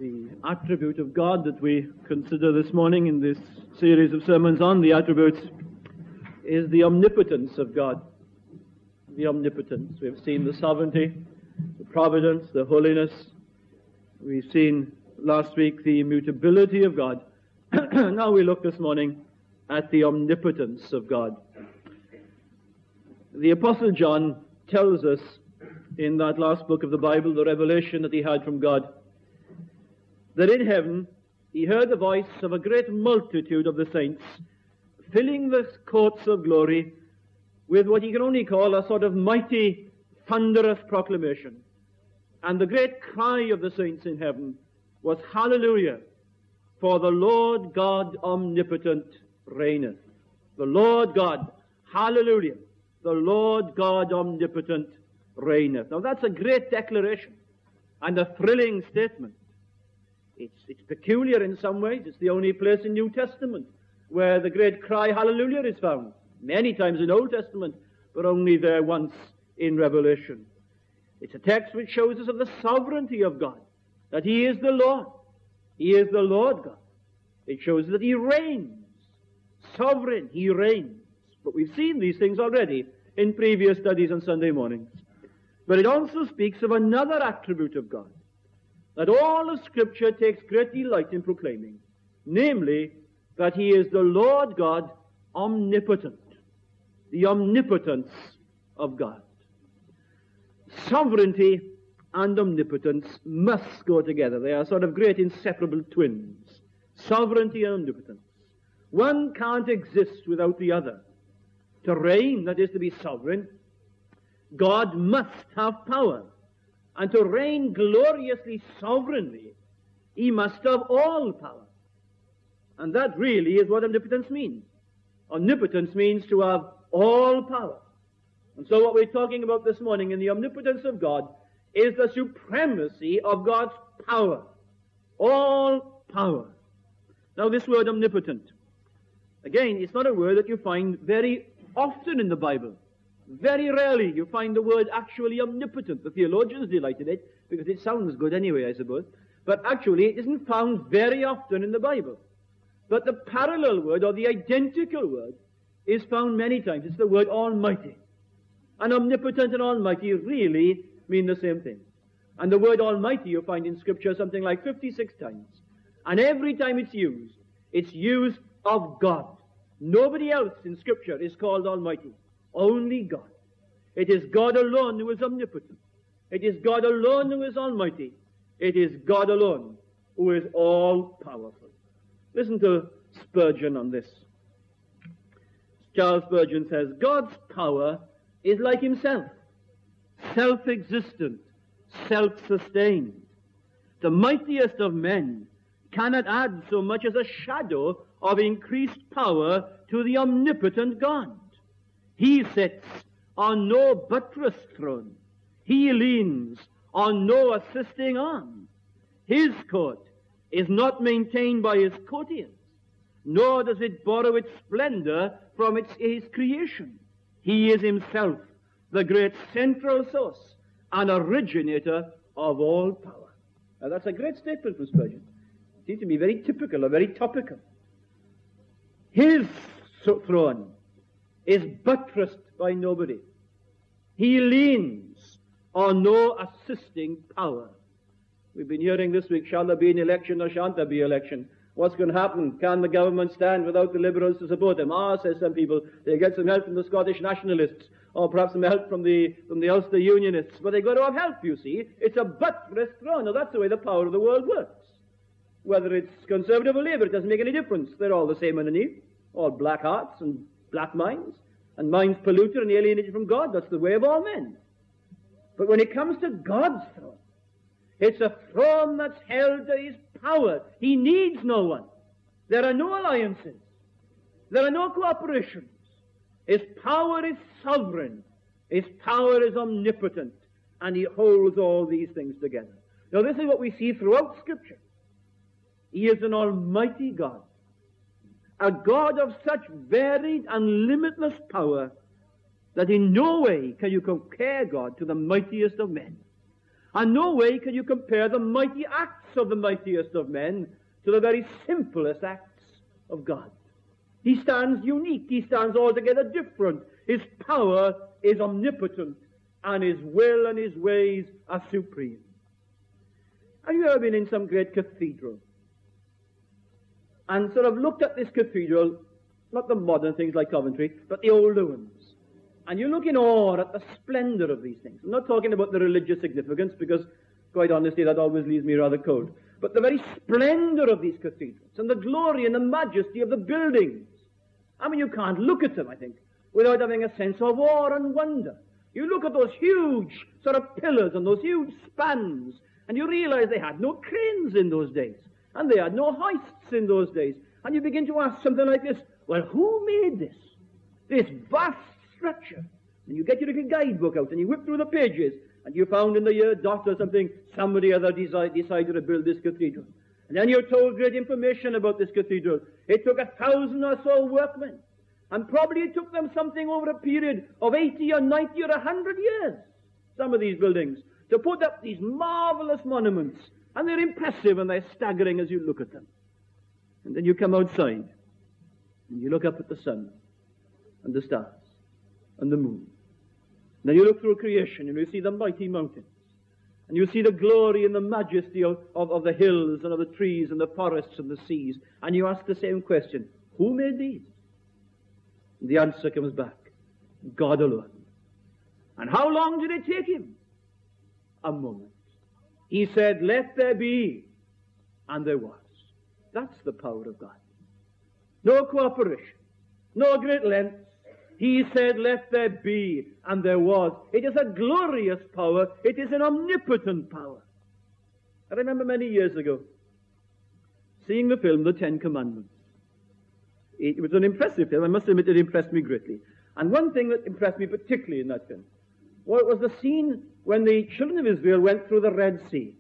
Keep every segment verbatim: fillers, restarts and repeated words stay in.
The attribute of God that we consider this morning in this series of sermons on the attributes is the omnipotence of God. The omnipotence. We have seen the sovereignty, the providence, the holiness. We've seen last week the immutability of God. Now we look this morning at the omnipotence of God. The Apostle John tells us in that last book of the Bible, the revelation that he had from God, that in heaven he heard the voice of a great multitude of the saints, filling the courts of glory with what he can only call a sort of mighty, thunderous proclamation. And the great cry of the saints in heaven was, Hallelujah, for the Lord God omnipotent reigneth. The Lord God, hallelujah, the Lord God omnipotent reigneth. Now that's a great declaration and a thrilling statement. It's, it's peculiar in some ways. It's the only place in New Testament where the great cry, hallelujah, is found. Many times in Old Testament, but only there once in Revelation. It's a text which shows us of the sovereignty of God, that he is the Lord. He is the Lord God. It shows that he reigns. Sovereign, he reigns. But we've seen these things already in previous studies on Sunday mornings. But it also speaks of another attribute of God that all of Scripture takes great delight in proclaiming, namely, that he is the Lord God omnipotent, the omnipotence of God. Sovereignty and omnipotence must go together. They are sort of great inseparable twins. Sovereignty and omnipotence. One can't exist without the other. To reign, that is to be sovereign, God must have power. And to reign gloriously sovereignly, he must have all power. And that really is what omnipotence means. Omnipotence means to have all power. And so what we're talking about this morning in the omnipotence of God is the supremacy of God's power. All power. Now this word omnipotent, again, it's not a word that you find very often in the Bible. Very rarely you find the word actually omnipotent. The theologians delight in it because it sounds good anyway, I suppose. But actually it isn't found very often in the Bible. But the parallel word or the identical word is found many times. It's the word almighty. And omnipotent and almighty really mean the same thing. And the word almighty you find in Scripture something like fifty-six times. And every time it's used, it's used of God. Nobody else in Scripture is called almighty. Only God. It is God alone who is omnipotent. It is God alone who is almighty. It is God alone who is all-powerful. Listen to Spurgeon on this. Charles Spurgeon says, God's power is like himself, self-existent, self-sustained. The mightiest of men cannot add so much as a shadow of increased power to the omnipotent God. He sits on no buttressed throne. He leans on no assisting arm. His court is not maintained by his courtiers, nor does it borrow its splendor from its, his creation. He is himself the great central source and originator of all power. Now that's a great statement from Spurgeon. It seems to be very typical or very topical. His throne is buttressed by nobody. He leans on no assisting power. We've been hearing this week, shall there be an election or shan't there be election? What's going to happen? Can the government stand without the Liberals to support them? Ah, says some people, they get some help from the Scottish nationalists, or perhaps some help from the from the Ulster Unionists. But they've got to have help, you see. It's a buttressed throne. Now, that's the way the power of the world works. Whether it's Conservative or Labour, it doesn't make any difference. They're all the same underneath. All black hearts and black minds, and minds polluted and alienated from God. That's the way of all men. But when it comes to God's throne, it's a throne that's held to his power. He needs no one. There are no alliances. There are no cooperations. His power is sovereign. His power is omnipotent. And he holds all these things together. Now this is what we see throughout Scripture. He is an almighty God. A God of such varied and limitless power that in no way can you compare God to the mightiest of men. And no way can you compare the mighty acts of the mightiest of men to the very simplest acts of God. He stands unique. He stands altogether different. His power is omnipotent, and his will and his ways are supreme. Have you ever been in some great cathedral and sort of looked at this cathedral, not the modern things like Coventry, but the older ones? And you look in awe at the splendor of these things. I'm not talking about the religious significance, because, quite honestly, that always leaves me rather cold. But the very splendor of these cathedrals, and the glory and the majesty of the buildings. I mean, you can't look at them, I think, without having a sense of awe and wonder. You look at those huge sort of pillars and those huge spans, and you realize they had no cranes in those days, and they had no hoists in those days. And you begin to ask something like this: well, who made this? This vast structure. And you get your little guidebook out and you whip through the pages, and you found in the year dot or something, somebody other desi- decided to build this cathedral. And then you're told great information about this cathedral. It took a thousand or so workmen, and probably it took them something over a period of eighty or ninety or a hundred years, some of these buildings, to put up these marvelous monuments. And they're impressive and they're staggering as you look at them. And then you come outside and you look up at the sun and the stars and the moon. And then you look through creation and you see the mighty mountains. And you see the glory and the majesty of, of, of the hills and of the trees and the forests and the seas. And you ask the same question: who made these? And the answer comes back: God alone. And how long did it take him? A moment. He said, "Let there be," and there was. That's the power of God. No cooperation, no great lengths. He said, "Let there be," and there was. It is a glorious power. It is an omnipotent power. I remember many years ago seeing the film The Ten Commandments. It was an impressive film. I must admit it impressed me greatly. And one thing that impressed me particularly in that film, well, it was the scene when the children of Israel went through the Red Sea.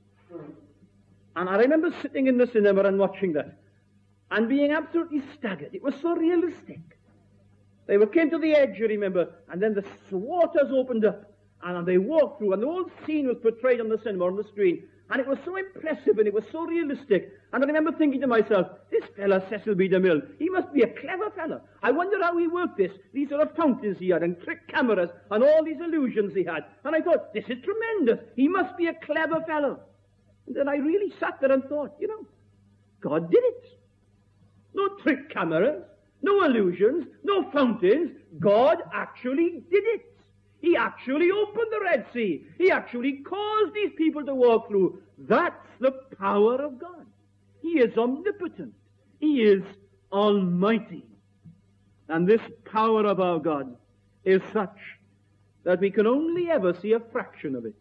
And I remember sitting in the cinema and watching that and being absolutely staggered. It was so realistic. They were, came to the edge, you remember, and then the waters opened up, and they walked through, and the whole scene was portrayed on the cinema, on the screen, and it was so impressive, and it was so realistic. And I remember thinking to myself, this fella, Cecil B. DeMille, he must be a clever fella. I wonder how he worked this, these sort of fountains he had, and trick cameras, and all these illusions he had. And I thought, this is tremendous. He must be a clever fellow. And then I really sat there and thought, you know, God did it. No trick cameras, no illusions, no fountains. God actually did it. He actually opened the Red Sea. He actually caused these people to walk through. That's the power of God. He is omnipotent. He is almighty. And this power of our God is such that we can only ever see a fraction of it.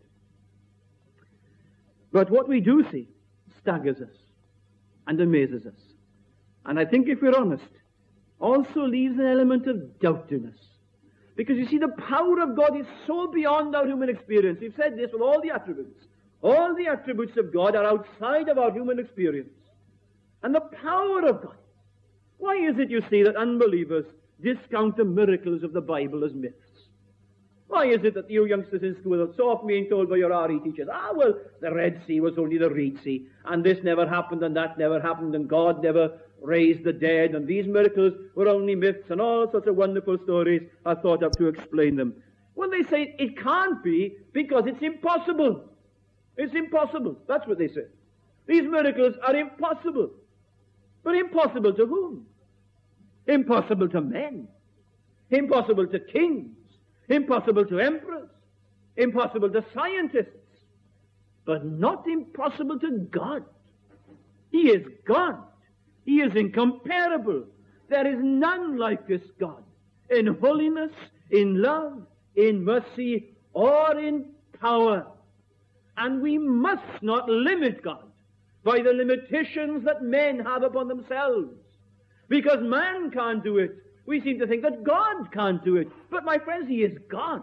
But what we do see staggers us and amazes us. And I think, if we're honest, also leaves an element of doubt in us. Because you see, the power of God is so beyond our human experience. We've said this with all the attributes. All the attributes of God are outside of our human experience. And the power of God. Why is it, you see, that unbelievers discount the miracles of the Bible as myths? Why is it that you youngsters in school are so often being told by your R E teachers, ah, well, the Red Sea was only the Reed Sea, and this never happened, and that never happened, and God never raised the dead, and these miracles were only myths, and all sorts of wonderful stories are thought up to explain them. Well, they say it can't be because it's impossible. It's impossible. That's what they say. These miracles are impossible. But impossible to whom? Impossible to men. Impossible to kings. Impossible to emperors. Impossible to scientists. But not impossible to God. He is God. He is incomparable. There is none like this God, in holiness, in love, in mercy, or in power. And we must not limit God by the limitations that men have upon themselves. Because man can't do it. We seem to think that God can't do it. But my friends, He is God.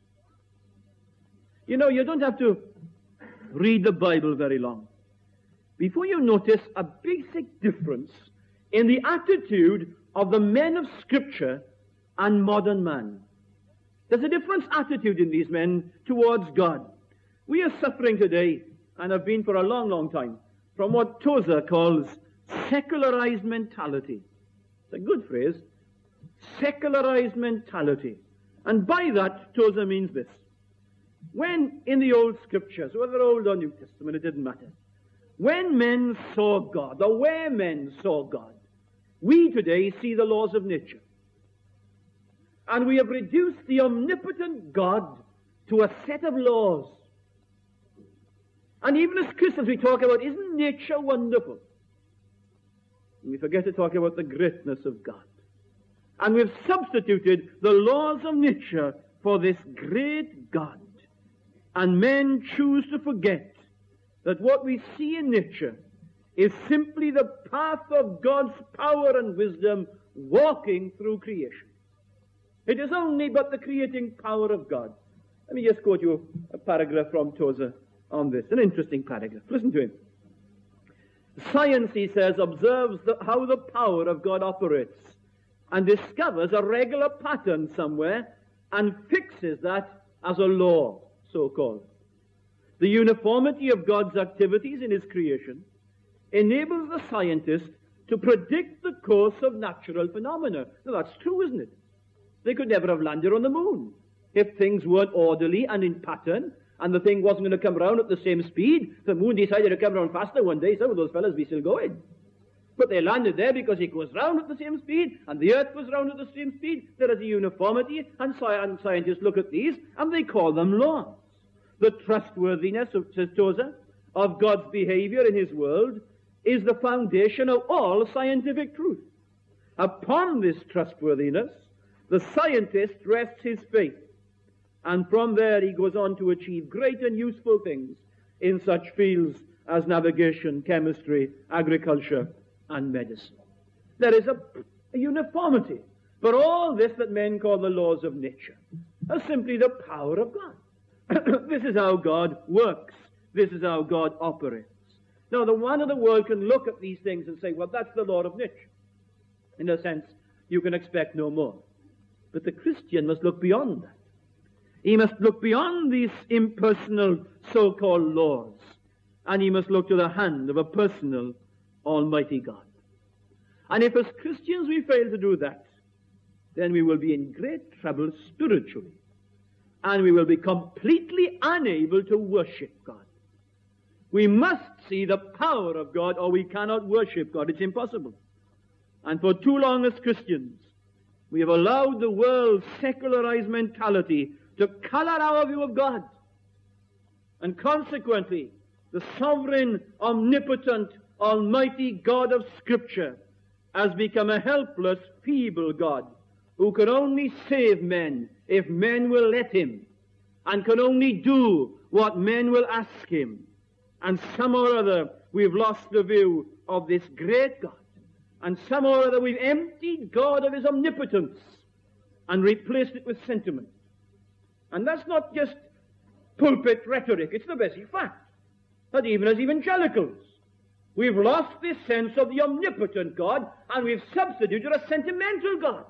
You know, you don't have to read the Bible very long before you notice a basic difference in the attitude of the men of Scripture and modern man. There's a different attitude in these men towards God. We are suffering today, and have been for a long, long time, from what Tozer calls secularized mentality. It's a good phrase. Secularized mentality. And by that, Tozer means this. When in the Old Scriptures, whether Old or New Testament, it didn't matter, when men saw God, or where men saw God, we today see the laws of nature. And we have reduced the omnipotent God to a set of laws. And even as Christians we talk about, isn't nature wonderful? And we forget to talk about the greatness of God. And we've substituted the laws of nature for this great God. And men choose to forget that what we see in nature is simply the path of God's power and wisdom walking through creation. It is only but the creating power of God. Let me just quote you a paragraph from Tozer on this, an interesting paragraph. Listen to him. Science, he says, observes the, how the power of God operates and discovers a regular pattern somewhere and fixes that as a law, so-called. The uniformity of God's activities in his creation enables the scientist to predict the course of natural phenomena. Now, that's true, isn't it? They could never have landed on the moon if things weren't orderly and in pattern, and the thing wasn't going to come round at the same speed. The moon decided to come round faster one day, some of those fellas be still going. But they landed there because it goes round at the same speed, and the earth was round at the same speed. There is a uniformity, and, sci- and scientists look at these, and they call them laws. The trustworthiness, of, says Tozer, of God's behavior in his world is the foundation of all scientific truth. Upon this trustworthiness, the scientist rests his faith, and from there he goes on to achieve great and useful things in such fields as navigation, chemistry, agriculture, and medicine. There is a, a uniformity. But all this that men call the laws of nature are simply the power of God. This is how God works. This is how God operates. Now, the one of the world can look at these things and say, well, that's the law of nature. In a sense, you can expect no more. But the Christian must look beyond that. He must look beyond these impersonal so-called laws, and he must look to the hand of a personal Almighty God. And if as Christians we fail to do that, then we will be in great trouble spiritually, and we will be completely unable to worship God. We must see the power of God, or we cannot worship God. It's impossible. And for too long as Christians, we have allowed the world's secularized mentality to color our view of God. And consequently, the sovereign, omnipotent, almighty God of Scripture has become a helpless, feeble God who can only save men if men will let him, and can only do what men will ask him. And somehow or other we've lost the view of this great God. And somehow or other we've emptied God of his omnipotence and replaced it with sentiment. And that's not just pulpit rhetoric, it's the basic fact that even as evangelicals, we've lost this sense of the omnipotent God, and we've substituted a sentimental God.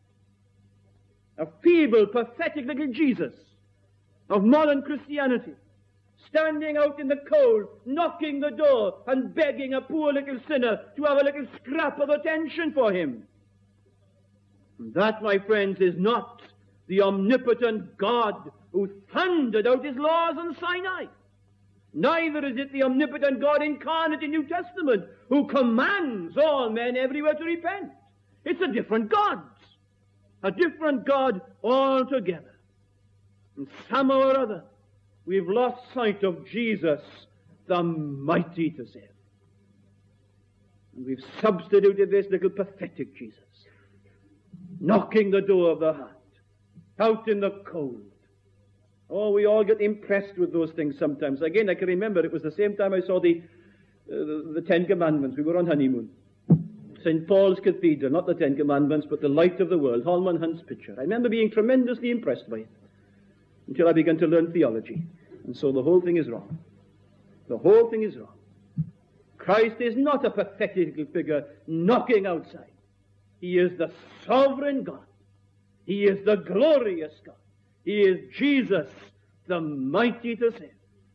A feeble, pathetic little Jesus of modern Christianity, standing out in the cold, knocking the door and begging a poor little sinner to have a little scrap of attention for him. And that, my friends, is not the omnipotent God who thundered out his laws on Sinai. Neither is it the omnipotent God incarnate in New Testament who commands all men everywhere to repent. It's a different God. A different God altogether. And somehow or other, we've lost sight of Jesus, the mighty to save. And we've substituted this little pathetic Jesus, knocking the door of the heart, out in the cold. Oh, we all get impressed with those things sometimes. Again, I can remember it was the same time I saw the, uh, the, the Ten Commandments. We were on honeymoon. Saint Paul's Cathedral, not the Ten Commandments, but the light of the world, Holman Hunt's picture. I remember being tremendously impressed by it until I began to learn theology. And so the whole thing is wrong. The whole thing is wrong. Christ is not a pathetic little figure knocking outside. He is the sovereign God. He is the glorious God. He is Jesus, the mighty to save.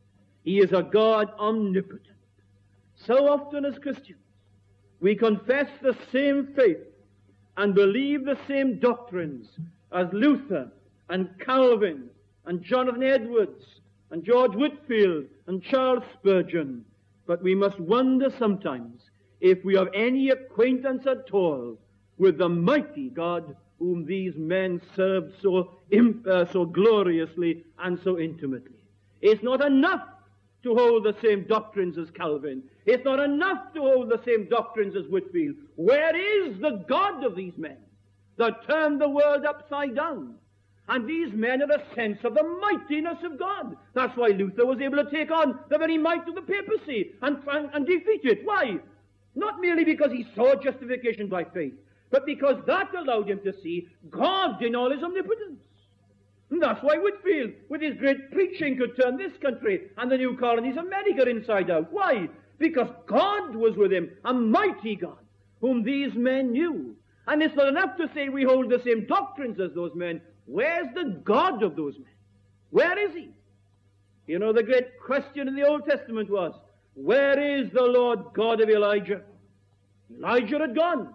He is a God omnipotent. So often as Christians, we confess the same faith and believe the same doctrines as Luther and Calvin and Jonathan Edwards and George Whitefield and Charles Spurgeon. But we must wonder sometimes if we have any acquaintance at all with the mighty God whom these men served so, uh, so gloriously and so intimately. It's not enough to hold the same doctrines as Calvin. It's not enough to hold the same doctrines as Whitefield. Where is the God of these men that turned the world upside down? And these men had a sense of the mightiness of God. That's why Luther was able to take on the very might of the papacy and, and, and defeat it. Why? Not merely because he saw justification by faith, but because that allowed him to see God in all his omnipotence. And that's why Whitefield, with his great preaching, could turn this country and the new colonies of America inside out. Why? Because God was with him, a mighty God, whom these men knew. And it's not enough to say we hold the same doctrines as those men. Where's the God of those men? Where is he? You know, the great question in the Old Testament was, where is the Lord God of Elijah? Elijah had gone.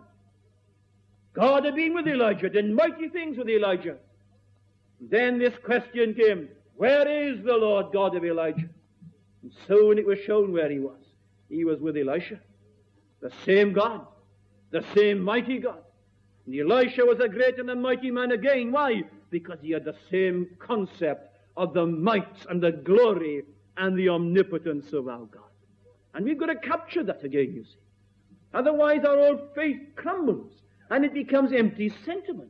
God had been with Elijah, did mighty things with Elijah. Then this question came, where is the Lord God of Elijah? And soon it was shown where he was. He was with Elisha, the same God, the same mighty God. And Elisha was a great and a mighty man again. Why? Because he had the same concept of the might and the glory and the omnipotence of our God. And we've got to capture that again, you see. Otherwise our old faith crumbles and it becomes empty sentiment.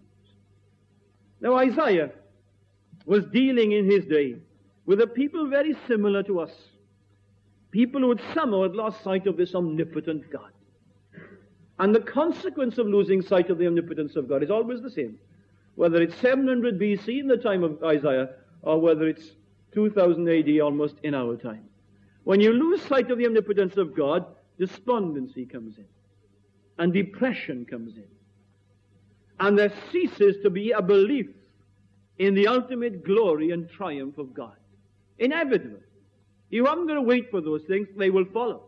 Now Isaiah was dealing in his day with a people very similar to us. People who had somehow had lost sight of this omnipotent God. And the consequence of losing sight of the omnipotence of God is always the same. Whether it's seven hundred B C in the time of Isaiah, or whether it's two thousand A D almost in our time. When you lose sight of the omnipotence of God, despondency comes in. And depression comes in. And there ceases to be a belief in the ultimate glory and triumph of God. Inevitably. You haven't got to wait for those things, they will follow.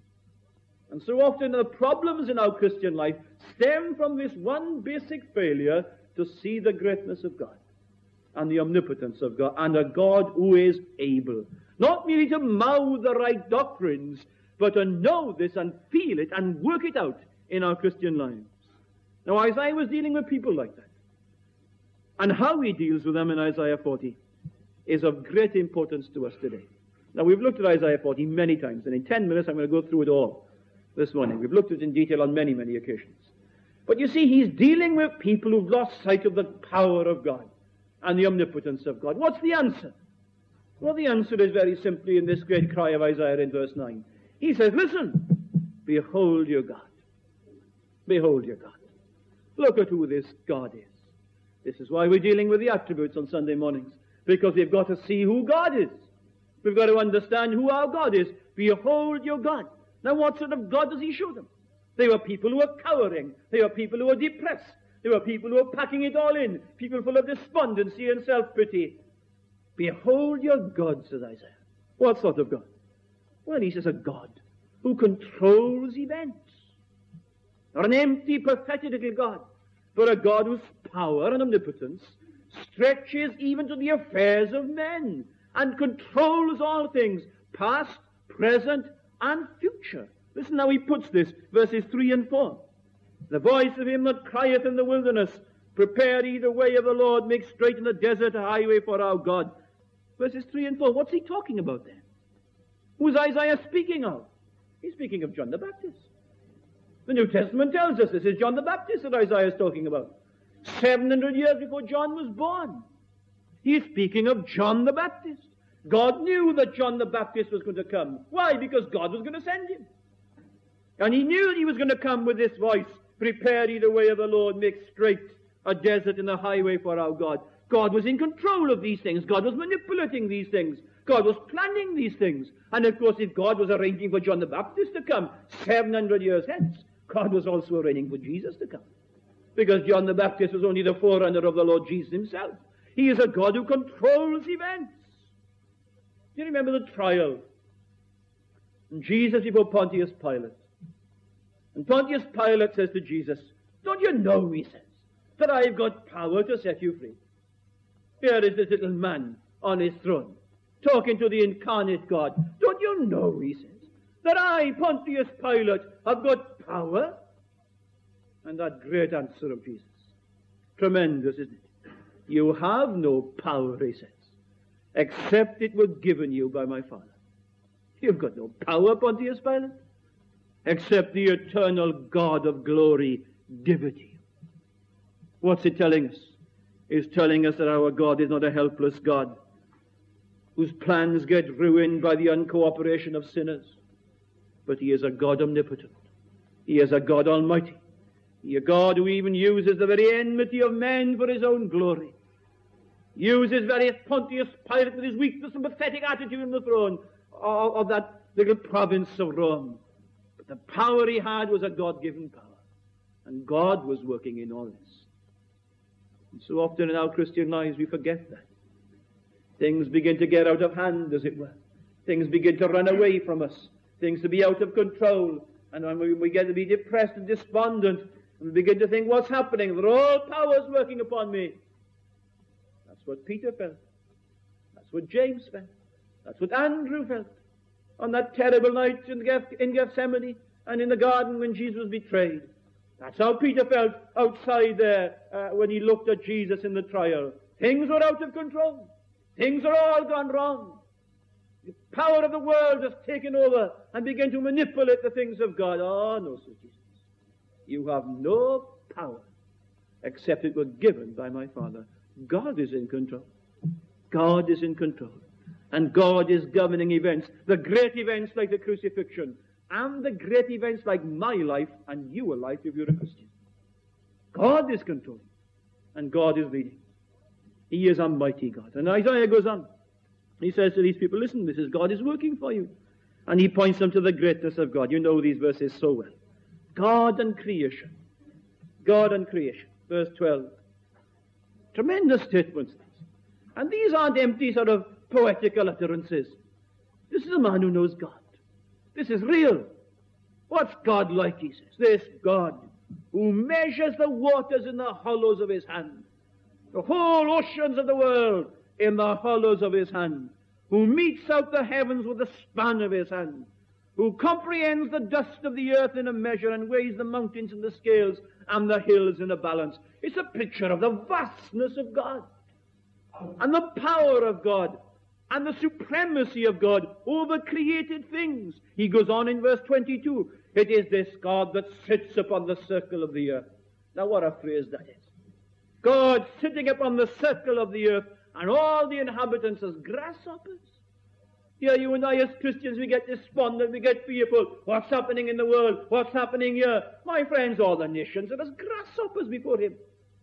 And so often the problems in our Christian life stem from this one basic failure to see the greatness of God and the omnipotence of God and a God who is able. Not merely to mouth the right doctrines, but to know this and feel it and work it out in our Christian lives. Now Isaiah was dealing with people like that. And how he deals with them in Isaiah forty is of great importance to us today. Now we've looked at Isaiah forty many times, and in ten minutes I'm going to go through it all this morning. We've looked at it in detail on many, many occasions. But you see, he's dealing with people who've lost sight of the power of God and the omnipotence of God. What's the answer? Well, the answer is very simply in this great cry of Isaiah in verse nine. He says, listen, behold your God. Behold your God. Look at who this God is. This is why we're dealing with the attributes on Sunday mornings, because we've got to see who God is. We've got to understand who our God is. Behold your God. Now, what sort of God does he show them? They were people who were cowering. They were people who were depressed. They were people who were packing it all in. People full of despondency and self-pity. Behold your God, says Isaiah. What sort of God? Well, he says a God who controls events. Not an empty, pathetic little God, but a God whose power and omnipotence stretches even to the affairs of men and controls all things, past, present, and future. Listen how he puts this, verses three and four. The voice of him that crieth in the wilderness, prepare ye the way of the Lord, make straight in the desert a highway for our God. Verses three and four, what's he talking about there? Who's Isaiah speaking of? He's speaking of John the Baptist. The New Testament tells us this is John the Baptist that Isaiah is talking about. seven hundred years before John was born. He's speaking of John the Baptist. God knew that John the Baptist was going to come. Why? Because God was going to send him. And he knew that he was going to come with this voice, prepare ye the way of the Lord, make straight a desert and a highway for our God. God was in control of these things. God was manipulating these things. God was planning these things. And of course, if God was arranging for John the Baptist to come seven hundred years hence, God was also arranging for Jesus to come. Because John the Baptist was only the forerunner of the Lord Jesus himself. He is a God who controls events. Do you remember the trial And Jesus before Pontius Pilate. And Pontius Pilate says to Jesus, don't you know, he says, that I've got power to set you free? Here is this little man on his throne, talking to the incarnate God. Don't you know, he says, that I, Pontius Pilate, have got power? And that great answer of Jesus, tremendous, isn't it? You have no power, he says, except it were given you by my Father. You've got no power, Pontius Pilate, except the eternal God of glory give it to you. What's it telling us? It's telling us that our God is not a helpless God whose plans get ruined by the uncooperation of sinners, but he is a God omnipotent. He is a God almighty. He is a God who even uses the very enmity of men for his own glory. Uses very Pontius Pilate with his weakness and pathetic attitude on the throne of, of that little province of Rome. But the power he had was a God-given power. And God was working in all this. And so often in our Christian lives we forget that. Things begin to get out of hand, as it were. Things begin to run away from us. Things to be out of control. And when we, we get to be depressed and despondent, and we begin to think, what's happening? There are all powers working upon me. That's what Peter felt. That's what James felt. That's what Andrew felt on that terrible night in, Geth- in Gethsemane and in the garden when Jesus was betrayed. That's how Peter felt outside there uh, when he looked at Jesus in the trial. Things were out of control. Things are all gone wrong. The power of the world has taken over and begun to manipulate the things of God. Oh, no, Sir Jesus. You have no power except it were given by my Father. God is in control. God is in control. And God is governing events. The great events like the crucifixion. And the great events like my life and your life if you're a Christian. God is controlling. And God is leading. He is a mighty God. And Isaiah goes on. He says to these people, listen, this is God is working for you. And he points them to the greatness of God. You know these verses so well. God and creation. God and creation. Verse twelve. Tremendous statements. And these aren't empty sort of poetical utterances. This is a man who knows God. This is real. What's God like, he says? This God who measures the waters in the hollows of his hand. The whole oceans of the world in the hollows of his hand. Who metes out the heavens with the span of his hand. Who comprehends the dust of the earth in a measure and weighs the mountains in the scales and the hills in a balance. It's a picture of the vastness of God and the power of God and the supremacy of God over created things. He goes on in verse twenty-two. It is this God that sits upon the circle of the earth. Now what a phrase that is. God sitting upon the circle of the earth and all the inhabitants as grasshoppers. Here you and I as Christians, we get despondent, we get fearful. What's happening in the world? What's happening here? My friends, all the nations are as grasshoppers before him.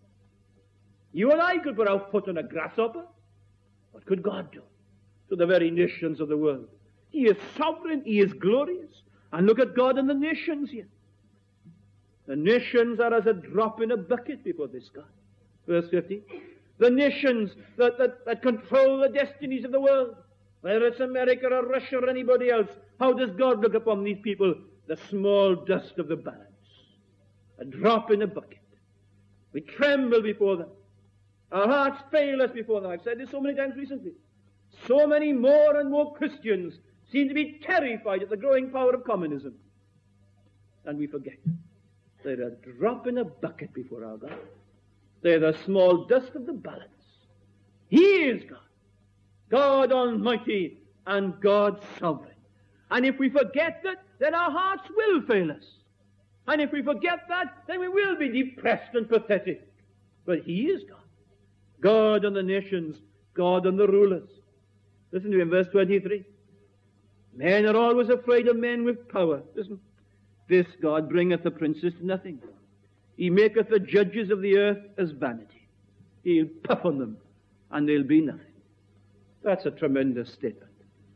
You and I could put our foot on a grasshopper. What could God do to the very nations of the world? He is sovereign. He is glorious. And look at God and the nations here. The nations are as a drop in a bucket before this God. Verse fifty. The nations that, that, that control the destinies of the world, whether it's America or Russia or anybody else, how does God look upon these people? The small dust of the balance. A drop in a bucket. We tremble before them. Our hearts fail us before them. I've said this so many times recently. So many more and more Christians seem to be terrified at the growing power of communism. And we forget. They're a drop in a bucket before our God. They're the small dust of the balance. He is God. God Almighty and God Sovereign. And if we forget that, then our hearts will fail us. And if we forget that, then we will be depressed and pathetic. But He is God. God and the nations, God and the rulers. Listen to him, verse twenty-three. Men are always afraid of men with power. Listen. This God bringeth the princes to nothing. He maketh the judges of the earth as vanity. He'll puff on them, and they'll be nothing. That's a tremendous statement.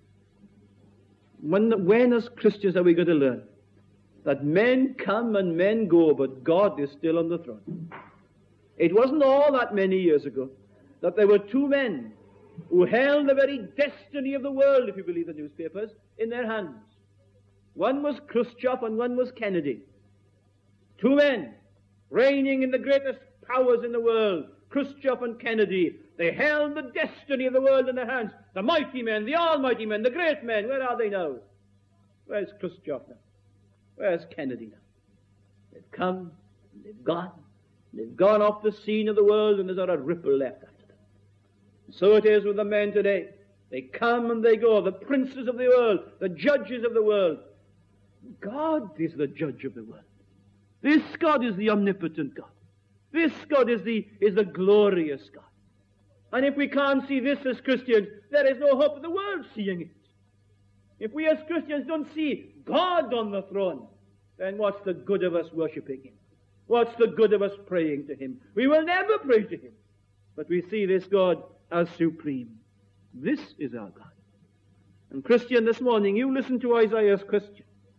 When, when as Christians are we going to learn that men come and men go, but God is still on the throne? It wasn't all that many years ago that there were two men who held the very destiny of the world, if you believe the newspapers, in their hands. One was Khrushchev and one was Kennedy. Two men reigning in the greatest powers in the world, Khrushchev and Kennedy. They held the destiny of the world in their hands. The mighty men, the almighty men, the great men. Where are they now? Where's Khrushchev now? Where's Kennedy now? They've come, and they've gone. They've gone off the scene of the world, and there's not a ripple left after them. So it is with the men today. They come and they go, the princes of the world, the judges of the world. God is the judge of the world. This God is the omnipotent God. This God is the, is the glorious God. And if we can't see this as Christians, there is no hope of the world seeing it. If we as Christians don't see God on the throne, then what's the good of us worshipping Him? What's the good of us praying to Him? We will never pray to Him. But we see this God as supreme. This is our God. And Christian, this morning, you listen to Isaiah's question.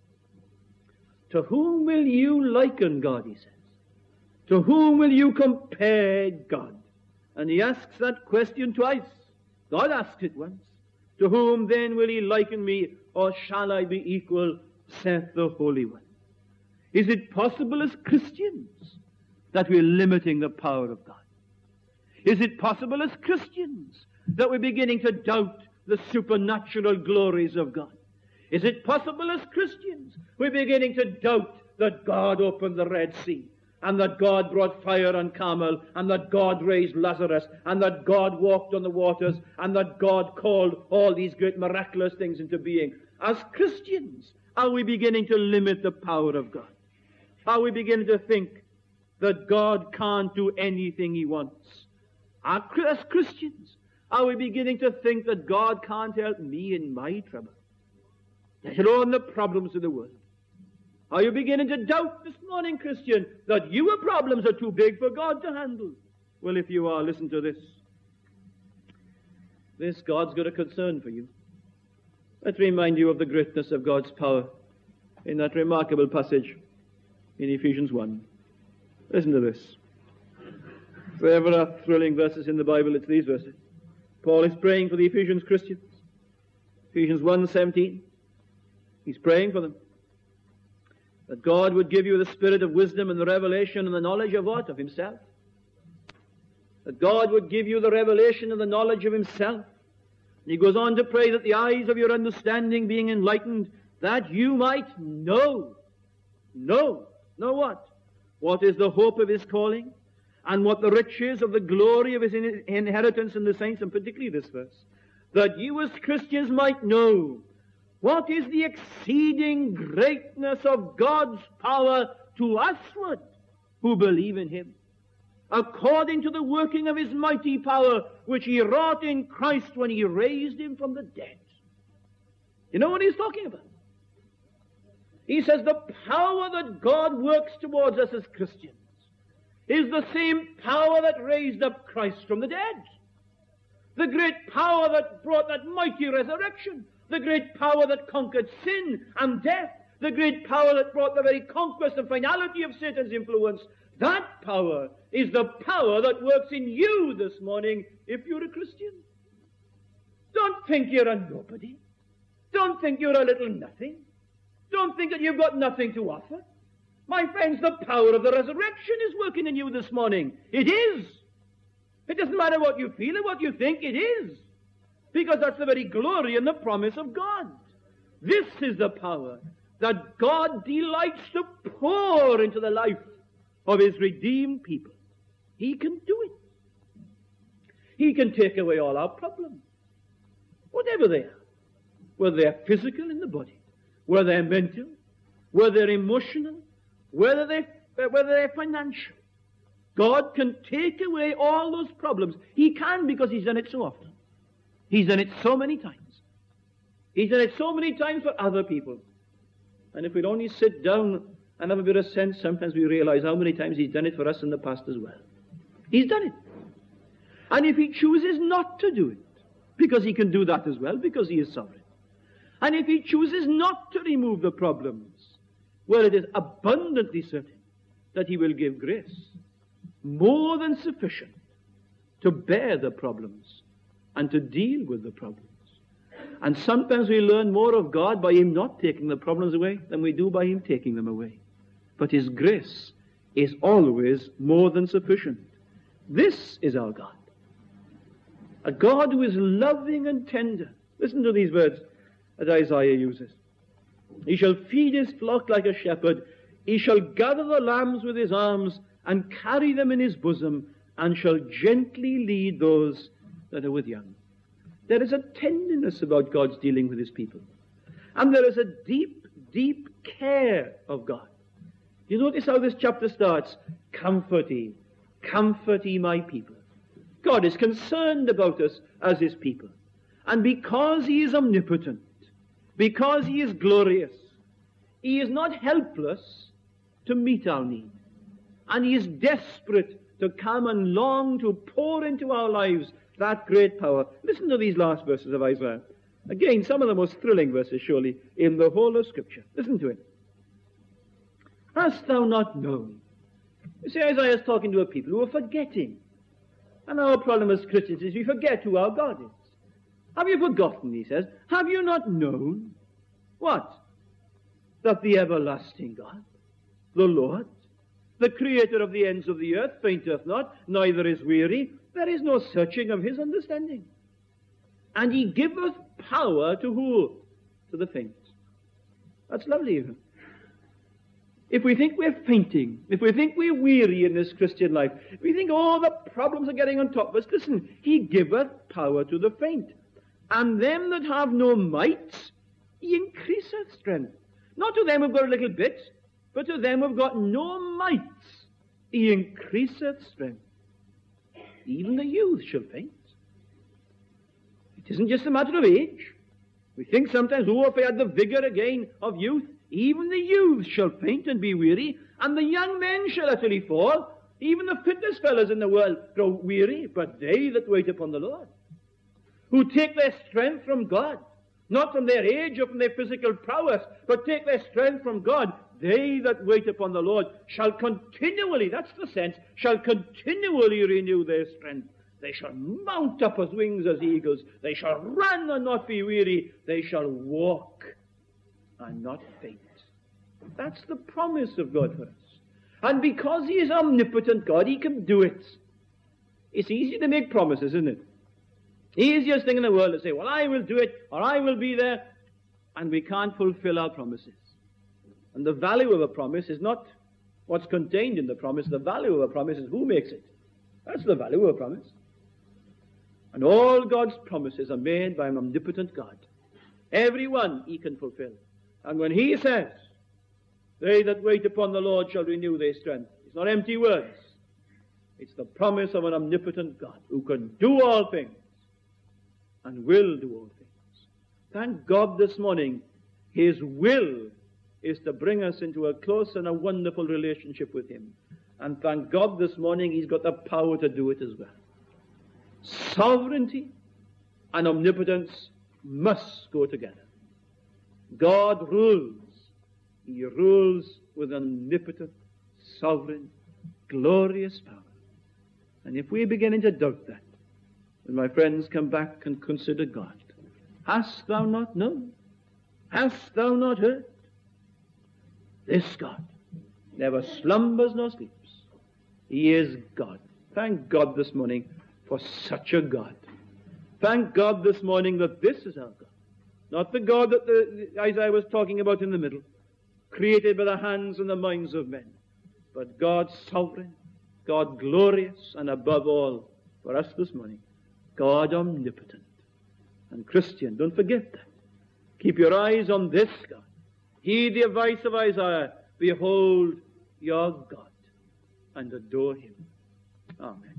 To whom will you liken God, he says. To whom will you compare God? And he asks that question twice. God asked it once. To whom then will he liken me, or shall I be equal, saith the Holy One? Is it possible as Christians that we're limiting the power of God? Is it possible as Christians that we're beginning to doubt the supernatural glories of God? Is it possible as Christians we're beginning to doubt that God opened the Red Sea, and that God brought fire on Carmel, and that God raised Lazarus, and that God walked on the waters, and that God called all these great miraculous things into being? As Christians, are we beginning to limit the power of God? Are we beginning to think that God can't do anything He wants? As Christians, are we beginning to think that God can't help me in my trouble, let alone the problems of the world? Are you beginning to doubt this morning, Christian, that your problems are too big for God to handle? Well, if you are, listen to this. This God's got a concern for you. Let's remind you of the greatness of God's power in that remarkable passage in Ephesians one. Listen to this. If there ever are thrilling verses in the Bible, it's these verses. Paul is praying for the Ephesians Christians. Ephesians one seventeen. He's praying for them. That God would give you the spirit of wisdom and the revelation and the knowledge of what? Of Himself. That God would give you the revelation and the knowledge of Himself. And he goes on to pray that the eyes of your understanding being enlightened, that you might know. Know. Know what? What is the hope of His calling? And what the riches of the glory of His inheritance in the saints, and particularly this verse. That you as Christians might know what is the exceeding greatness of God's power to usward who believe in Him, according to the working of His mighty power, which He wrought in Christ when He raised Him from the dead. You know what He's talking about? He says the power that God works towards us as Christians is the same power that raised up Christ from the dead. The great power that brought that mighty resurrection. The great power that conquered sin and death. The great power that brought the very conquest and finality of Satan's influence. That power is the power that works in you this morning if you're a Christian. Don't think you're a nobody. Don't think you're a little nothing. Don't think that you've got nothing to offer. My friends, the power of the resurrection is working in you this morning. It is. It doesn't matter what you feel or what you think, it is. Because that's the very glory and the promise of God. This is the power that God delights to pour into the life of His redeemed people. He can do it. He can take away all our problems, whatever they are, whether they're physical in the body, whether they're mental, whether they're emotional, whether they're, whether they're financial. God can take away all those problems. He can, because He's done it so often. He's done it so many times. He's done it so many times for other people. And if we'd only sit down and have a bit of sense, sometimes we realize how many times He's done it for us in the past as well. He's done it. And if He chooses not to do it, because He can do that as well, because He is sovereign. And if He chooses not to remove the problems, well, it is abundantly certain that He will give grace more than sufficient to bear the problems and to deal with the problems. And sometimes we learn more of God by him not taking the problems away than we do by him taking them away. But his grace is always more than sufficient. This is our God. A God who is loving and tender. Listen to these words that Isaiah uses. He shall feed his flock like a shepherd. He shall gather the lambs with his arms and carry them in his bosom, and shall gently lead those that are with young. There is a tenderness about God's dealing with his people. And there is a deep, deep care of God. You notice how this chapter starts? Comfort ye, comfort ye my people. God is concerned about us as his people. And because he is omnipotent, because he is glorious, he is not helpless to meet our need. And he is desperate to come and long to pour into our lives that great power. Listen to these last verses of Isaiah. Again, some of the most thrilling verses, surely, in the whole of Scripture. Listen to it. Hast thou not known? You see, Isaiah is talking to a people who are forgetting. And our problem as Christians is we forget who our God is. Have you forgotten, he says? Have you not known? What? That the everlasting God, the Lord, the creator of the ends of the earth, fainteth not, neither is weary. There is no searching of his understanding. And he giveth power to who? To the faint. That's lovely. If we think we're fainting, if we think we're weary in this Christian life, if we think all the problems are getting on top of us, listen, he giveth power to the faint. And them that have no might, he increaseth strength. Not to them who've got a little bit, but to them who've got no might, he increaseth strength. Even the youth shall faint. It isn't just a matter of age. We think sometimes, oh, if I had the vigor again of youth, even the youth shall faint and be weary, and the young men shall utterly fall. Even the fittest fellows in the world grow weary, but they that wait upon the Lord, who take their strength from God, not from their age or from their physical prowess, but take their strength from God, they that wait upon the Lord shall continually, that's the sense, shall continually renew their strength. They shall mount up as wings as eagles. They shall run and not be weary. They shall walk and not faint. That's the promise of God for us. And because he is omnipotent God, he can do it. It's easy to make promises, isn't it? Easiest thing in the world to say, well, I will do it, or I will be there, and we can't fulfill our promises. And the value of a promise is not what's contained in the promise. The value of a promise is who makes it. That's the value of a promise. And all God's promises are made by an omnipotent God. Every one he can fulfill. And when he says, they that wait upon the Lord shall renew their strength, it's not empty words. It's the promise of an omnipotent God who can do all things and will do all things. Thank God this morning, his will is to bring us into a close and a wonderful relationship with him. And thank God this morning he's got the power to do it as well. Sovereignty and omnipotence must go together. God rules. He rules with an omnipotent, sovereign, glorious power. And if we're beginning to doubt that, then my friends, come back and consider God. Hast thou not known? Hast thou not heard? This God never slumbers nor sleeps. He is God. Thank God this morning for such a God. Thank God this morning that this is our God. Not the God that the, Isaiah was talking about in the middle, created by the hands and the minds of men, but God sovereign, God glorious, and above all, for us this morning, God omnipotent. And Christian, don't forget that. Keep your eyes on this God. Heed the advice of Isaiah. Behold your God, and adore him. Amen.